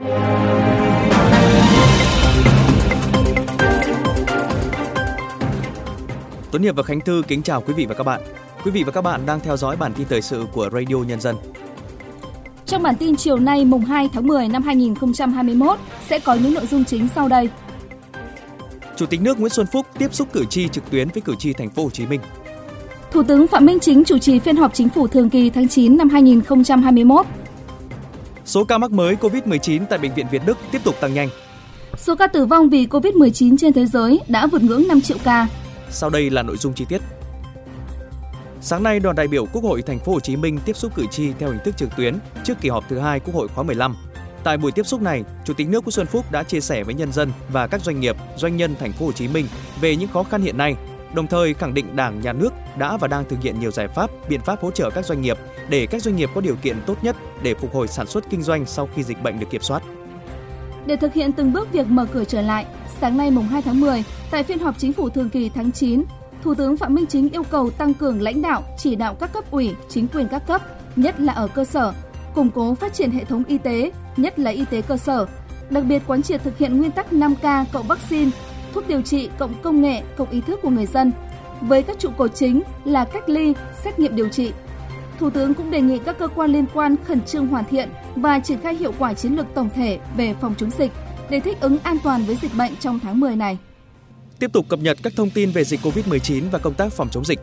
Tuấn Hiệp và Khánh Thư kính chào quý vị và các bạn. Quý vị và các bạn đang theo dõi bản tin thời sự của Radio Nhân dân. Trong bản tin chiều nay mùng 2 tháng 10 năm 2021 sẽ có những nội dung chính sau đây. Chủ tịch nước Nguyễn Xuân Phúc tiếp xúc cử tri trực tuyến với cử tri thành phố Hồ Chí Minh. Thủ tướng Phạm Minh Chính chủ trì phiên họp chính phủ thường kỳ tháng 9 năm 2021. Số ca mắc mới COVID-19 tại bệnh viện Việt Đức tiếp tục tăng nhanh. Số ca tử vong vì COVID-19 trên thế giới đã vượt ngưỡng 5 triệu ca. Sau đây là nội dung chi tiết. Sáng nay, đoàn đại biểu Quốc hội thành phố Hồ Chí Minh tiếp xúc cử tri theo hình thức trực tuyến trước kỳ họp thứ 2 Quốc hội khóa 15. Tại buổi tiếp xúc này, Chủ tịch nước Nguyễn Xuân Phúc đã chia sẻ với nhân dân và các doanh nghiệp, doanh nhân thành phố Hồ Chí Minh về những khó khăn hiện nay, đồng thời khẳng định Đảng, Nhà nước đã và đang thực hiện nhiều giải pháp, biện pháp hỗ trợ các doanh nghiệp để các doanh nghiệp có điều kiện tốt nhất để phục hồi sản xuất kinh doanh sau khi dịch bệnh được kiểm soát. Để thực hiện từng bước việc mở cửa trở lại, sáng nay mùng 2 tháng 10, tại phiên họp chính phủ thường kỳ tháng 9, Thủ tướng Phạm Minh Chính yêu cầu tăng cường lãnh đạo, chỉ đạo các cấp ủy, chính quyền các cấp, nhất là ở cơ sở, củng cố phát triển hệ thống y tế, nhất là y tế cơ sở, đặc biệt quán triệt thực hiện nguyên tắc 5K cộng vaccine, thuốc điều trị cộng công nghệ cộng ý thức của người dân, với các trụ cột chính là cách ly, xét nghiệm điều trị. Thủ tướng cũng đề nghị các cơ quan liên quan khẩn trương hoàn thiện và triển khai hiệu quả chiến lược tổng thể về phòng chống dịch để thích ứng an toàn với dịch bệnh trong tháng 10 này. Tiếp tục cập nhật các thông tin về dịch COVID-19 và công tác phòng chống dịch.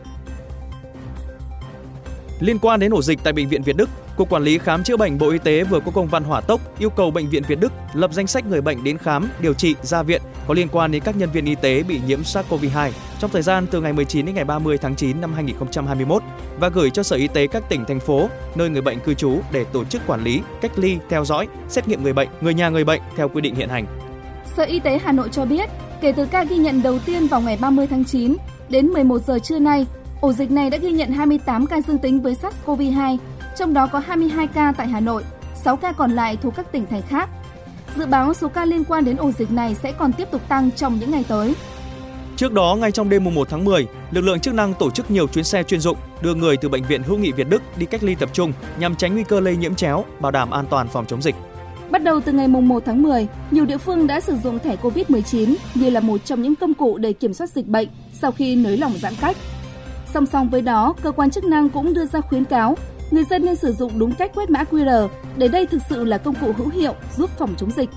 Liên quan đến ổ dịch tại Bệnh viện Việt Đức, Cục Quản lý Khám chữa bệnh Bộ Y tế vừa có công văn hỏa tốc yêu cầu Bệnh viện Việt Đức lập danh sách người bệnh đến khám, điều trị, ra viện có liên quan đến các nhân viên y tế bị nhiễm SARS-CoV-2 trong thời gian từ ngày 19 đến ngày 30 tháng 9 năm 2021 và gửi cho Sở Y tế các tỉnh, thành phố nơi người bệnh cư trú để tổ chức quản lý, cách ly, theo dõi, xét nghiệm người bệnh, người nhà người bệnh theo quy định hiện hành. Sở Y tế Hà Nội cho biết, kể từ ca ghi nhận đầu tiên vào ngày 30 tháng 9 đến 11 giờ trưa nay, ổ dịch này đã ghi nhận 28 ca dương tính với SARS-CoV-2, trong đó có 22 ca tại Hà Nội, 6 ca còn lại thuộc các tỉnh thành khác. Dự báo số ca liên quan đến ổ dịch này sẽ còn tiếp tục tăng trong những ngày tới. Trước đó, ngay trong đêm 1 tháng 10, lực lượng chức năng tổ chức nhiều chuyến xe chuyên dụng đưa người từ Bệnh viện Hữu nghị Việt Đức đi cách ly tập trung nhằm tránh nguy cơ lây nhiễm chéo, bảo đảm an toàn phòng chống dịch. Bắt đầu từ ngày 1 tháng 10, nhiều địa phương đã sử dụng thẻ COVID-19 như là một trong những công cụ để kiểm soát dịch bệnh sau khi nới lỏng giãn cách. Song song với đó, cơ quan chức năng cũng đưa ra khuyến cáo người dân nên sử dụng đúng cách quét mã QR để đây thực sự là công cụ hữu hiệu giúp phòng chống dịch.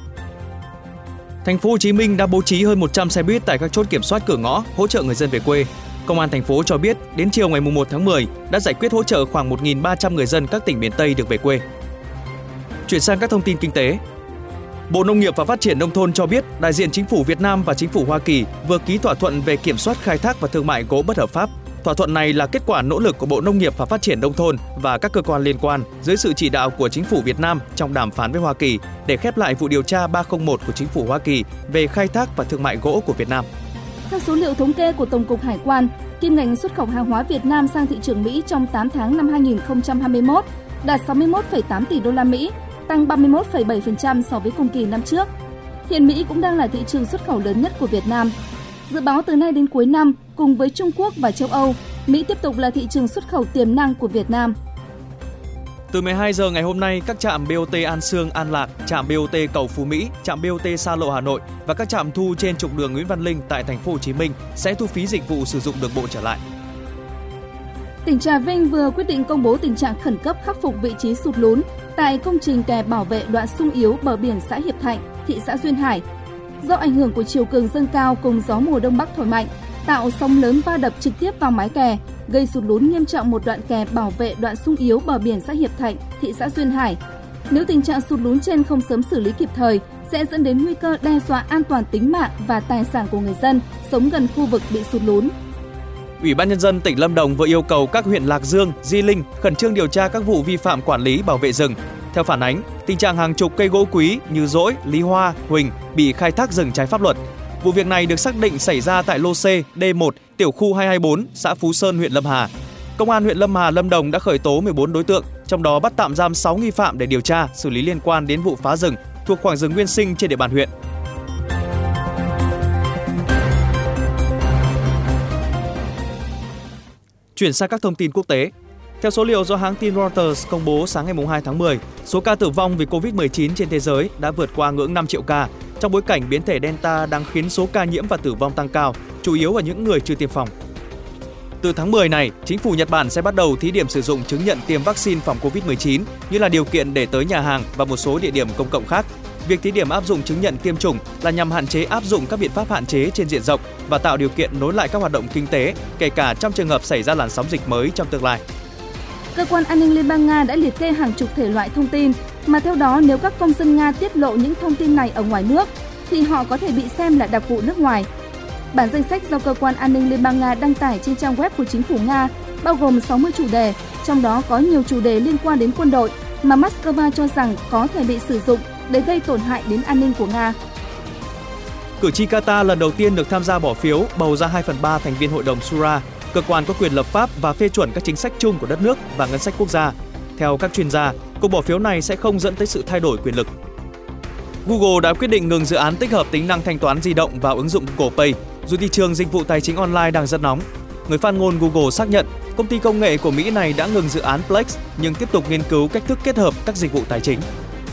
Thành phố Hồ Chí Minh đã bố trí hơn 100 xe buýt tại các chốt kiểm soát cửa ngõ hỗ trợ người dân về quê. Công an thành phố cho biết đến chiều ngày 1 tháng 10 đã giải quyết hỗ trợ khoảng 1.300 người dân các tỉnh miền Tây được về quê. Chuyển sang các thông tin kinh tế. Bộ Nông nghiệp và Phát triển Nông thôn cho biết đại diện Chính phủ Việt Nam và Chính phủ Hoa Kỳ vừa ký thỏa thuận về kiểm soát khai thác và thương mại gỗ bất hợp pháp. Thỏa thuận này là kết quả nỗ lực của Bộ Nông nghiệp và Phát triển Nông thôn và các cơ quan liên quan dưới sự chỉ đạo của Chính phủ Việt Nam trong đàm phán với Hoa Kỳ để khép lại vụ điều tra 301 của Chính phủ Hoa Kỳ về khai thác và thương mại gỗ của Việt Nam. Theo số liệu thống kê của Tổng cục Hải quan, kim ngạch xuất khẩu hàng hóa Việt Nam sang thị trường Mỹ trong 8 tháng năm 2021 đạt 61,8 tỷ đô la Mỹ, tăng 31,7% so với cùng kỳ năm trước. Hiện Mỹ cũng đang là thị trường xuất khẩu lớn nhất của Việt Nam. Dự báo từ nay đến cuối năm, cùng với Trung Quốc và châu Âu, Mỹ tiếp tục là thị trường xuất khẩu tiềm năng của Việt Nam. Từ 12 giờ ngày hôm nay, các trạm BOT An Sương, An Lạc, trạm BOT Cầu Phú Mỹ, trạm BOT Sa Lộ Hà Nội và các trạm thu trên trục đường Nguyễn Văn Linh tại thành phố Hồ Chí Minh sẽ thu phí dịch vụ sử dụng đường bộ trở lại. Tỉnh Trà Vinh vừa quyết định công bố tình trạng khẩn cấp khắc phục vị trí sụt lún tại công trình kè bảo vệ đoạn xung yếu bờ biển xã Hiệp Thạnh, thị xã Duyên Hải. Do ảnh hưởng của chiều cường dâng cao cùng gió mùa đông bắc thổi mạnh, tạo sóng lớn va đập trực tiếp vào mái kè, gây sụt lún nghiêm trọng một đoạn kè bảo vệ đoạn xung yếu bờ biển xã Hiệp Thạnh, thị xã Duyên Hải. Nếu tình trạng sụt lún trên không sớm xử lý kịp thời, sẽ dẫn đến nguy cơ đe dọa an toàn tính mạng và tài sản của người dân sống gần khu vực bị sụt lún. Ủy ban Nhân dân tỉnh Lâm Đồng vừa yêu cầu các huyện Lạc Dương, Di Linh khẩn trương điều tra các vụ vi phạm quản lý bảo vệ rừng. Theo phản ánh, tình trạng hàng chục cây gỗ quý như dỗi, lý hoa, huỳnh bị khai thác rừng trái pháp luật. Vụ việc này được xác định xảy ra tại lô C, D1, tiểu khu 224, xã Phú Sơn, huyện Lâm Hà. Công an huyện Lâm Hà, Lâm Đồng đã khởi tố 14 đối tượng, trong đó bắt tạm giam 6 nghi phạm để điều tra, xử lý liên quan đến vụ phá rừng thuộc khoảng rừng nguyên sinh trên địa bàn huyện. Chuyển sang các thông tin quốc tế. Theo số liệu do hãng tin Reuters công bố sáng ngày 2 tháng 10, số ca tử vong vì Covid-19 trên thế giới đã vượt qua ngưỡng 5 triệu ca, trong bối cảnh biến thể Delta đang khiến số ca nhiễm và tử vong tăng cao, chủ yếu ở những người chưa tiêm phòng. Từ tháng 10 này, chính phủ Nhật Bản sẽ bắt đầu thí điểm sử dụng chứng nhận tiêm vaccine phòng Covid-19 như là điều kiện để tới nhà hàng và một số địa điểm công cộng khác. Việc thí điểm áp dụng chứng nhận tiêm chủng là nhằm hạn chế áp dụng các biện pháp hạn chế trên diện rộng và tạo điều kiện nối lại các hoạt động kinh tế, kể cả trong trường hợp xảy ra làn sóng dịch mới trong tương lai. Cơ quan an ninh Liên bang Nga đã liệt kê hàng chục thể loại thông tin mà theo đó nếu các công dân Nga tiết lộ những thông tin này ở ngoài nước thì họ có thể bị xem là đặc vụ nước ngoài. Bản danh sách do Cơ quan an ninh Liên bang Nga đăng tải trên trang web của chính phủ Nga bao gồm 60 chủ đề, trong đó có nhiều chủ đề liên quan đến quân đội mà Moscow cho rằng có thể bị sử dụng để gây tổn hại đến an ninh của Nga. Cử tri Qatar lần đầu tiên được tham gia bỏ phiếu bầu ra 2/3 thành viên Hội đồng Shura, cơ quan có quyền lập pháp và phê chuẩn các chính sách chung của đất nước và ngân sách quốc gia. Theo các chuyên gia, cuộc bỏ phiếu này sẽ không dẫn tới sự thay đổi quyền lực. Google đã quyết định ngừng dự án tích hợp tính năng thanh toán di động vào ứng dụng Google Pay, dù thị trường dịch vụ tài chính online đang rất nóng. Người phát ngôn Google xác nhận công ty công nghệ của Mỹ này đã ngừng dự án Plex nhưng tiếp tục nghiên cứu cách thức kết hợp các dịch vụ tài chính.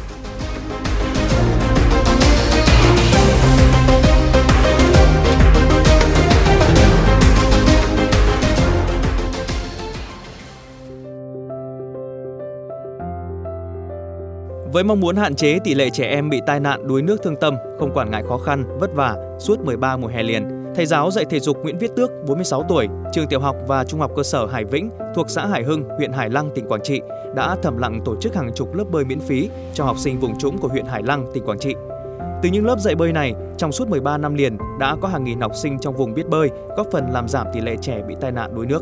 Với mong muốn hạn chế tỷ lệ trẻ em bị tai nạn đuối nước thương tâm, không quản ngại khó khăn, vất vả suốt 13 mùa hè liền, thầy giáo dạy thể dục Nguyễn Viết Tước, 46 tuổi, trường tiểu học và trung học cơ sở Hải Vĩnh thuộc xã Hải Hưng, huyện Hải Lăng, tỉnh Quảng Trị đã thầm lặng tổ chức hàng chục lớp bơi miễn phí cho học sinh vùng trũng của huyện Hải Lăng, tỉnh Quảng Trị. Từ những lớp dạy bơi này, trong suốt 13 năm liền đã có hàng nghìn học sinh trong vùng biết bơi, góp phần làm giảm tỷ lệ trẻ bị tai nạn đuối nước.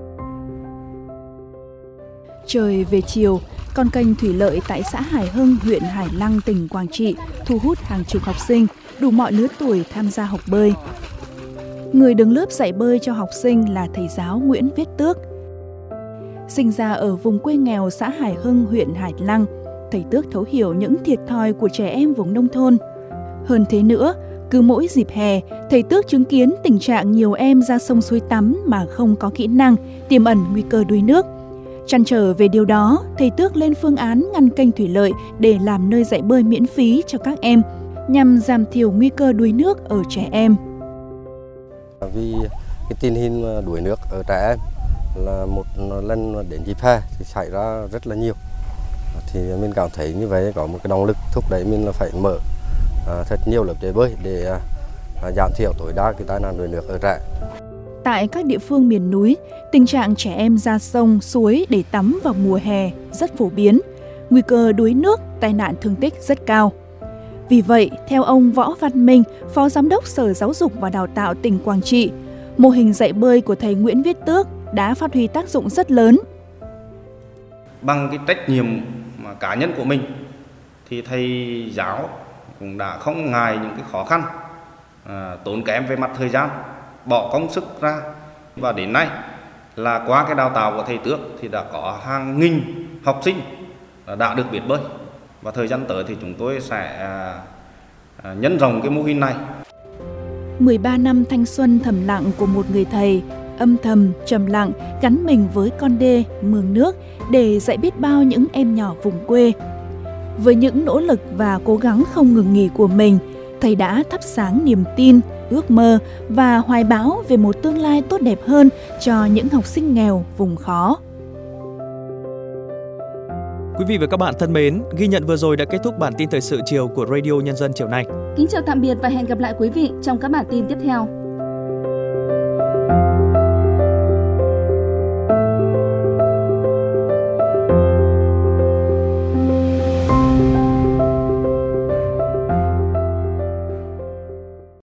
Trời về chiều, con kênh thủy lợi tại xã Hải Hưng, huyện Hải Lăng, tỉnh Quảng Trị thu hút hàng chục học sinh đủ mọi lứa tuổi tham gia học bơi. Người đứng lớp dạy bơi cho học sinh là thầy giáo Nguyễn Viết Tước. Sinh ra ở vùng quê nghèo xã Hải Hưng, huyện Hải Lăng, thầy Tước thấu hiểu những thiệt thòi của trẻ em vùng nông thôn. Hơn thế nữa, cứ mỗi dịp hè, thầy Tước chứng kiến tình trạng nhiều em ra sông suối tắm mà không có kỹ năng, tiềm ẩn nguy cơ đuối nước. Trăn trở về điều đó, thầy Tước lên phương án ngăn kênh thủy lợi để làm nơi dạy bơi miễn phí cho các em, nhằm giảm thiểu nguy cơ đuối nước ở trẻ em. Vì cái tình hình đuối nước ở trẻ em là một lần đến dịp hè thì xảy ra rất là nhiều. Thì mình cảm thấy như vậy có một cái động lực thúc đẩy mình là phải mở thật nhiều lớp dạy bơi để giảm thiểu tối đa cái tai nạn đuối nước ở trẻ. Tại các địa phương miền núi, tình trạng trẻ em ra sông, suối để tắm vào mùa hè rất phổ biến. Nguy cơ đuối nước, tai nạn thương tích rất cao. Vì vậy, theo ông Võ Văn Minh, Phó Giám đốc Sở Giáo dục và Đào tạo tỉnh Quảng Trị, mô hình dạy bơi của thầy Nguyễn Viết Tước đã phát huy tác dụng rất lớn. Bằng cái trách nhiệm cá nhân của mình, thì thầy giáo cũng đã không ngại những cái khó khăn, tốn kém về mặt thời gian, bỏ công sức ra. Và đến nay là qua cái đào tạo của thầy Tước thì đã có hàng nghìn học sinh đã được biết bơi. Và thời gian tới thì chúng tôi sẽ nhân rộng cái mô hình này. 13 năm thanh xuân thầm lặng của một người thầy, âm thầm, trầm lặng, gắn mình với con đê, mương nước để dạy biết bao những em nhỏ vùng quê. Với những nỗ lực và cố gắng không ngừng nghỉ của mình, thầy đã thắp sáng niềm tin, ước mơ và hoài bão về một tương lai tốt đẹp hơn cho những học sinh nghèo vùng khó. Quý vị và các bạn thân mến, ghi nhận vừa rồi đã kết thúc bản tin thời sự chiều của Radio Nhân dân chiều nay. Kính chào tạm biệt và hẹn gặp lại quý vị trong các bản tin tiếp theo.